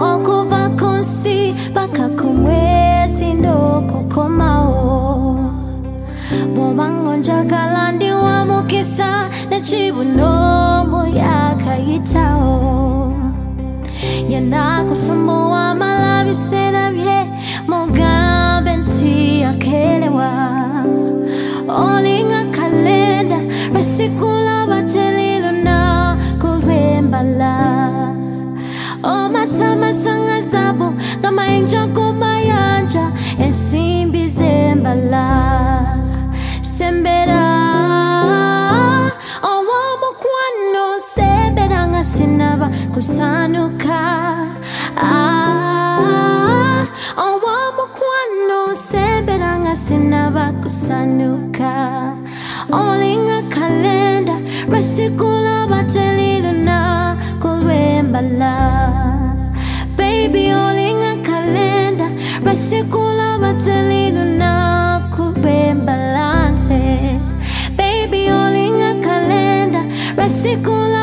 okuva kunsi paka kumwezi ndokukomao Bobango njagala ndi wa mukisa nechibuno moyaka yitao Yenda kusumbuwa malabisera bye mugambe nti akelewa Olinga kalenda resikula bateliluna kulwembala Masama sanga zabo Gama inja kumayanja Ensimbi zembala Sembera Owamo kwano Sembera nga sinaba kusanuka Owamo kwano Sembera nga sinaba kusanuka Olinga kalenda Resikula bateliluna kulwembala Baby olinga kalenda Resikula bateliluna kulwembalance Baby olinga kalenda Resikula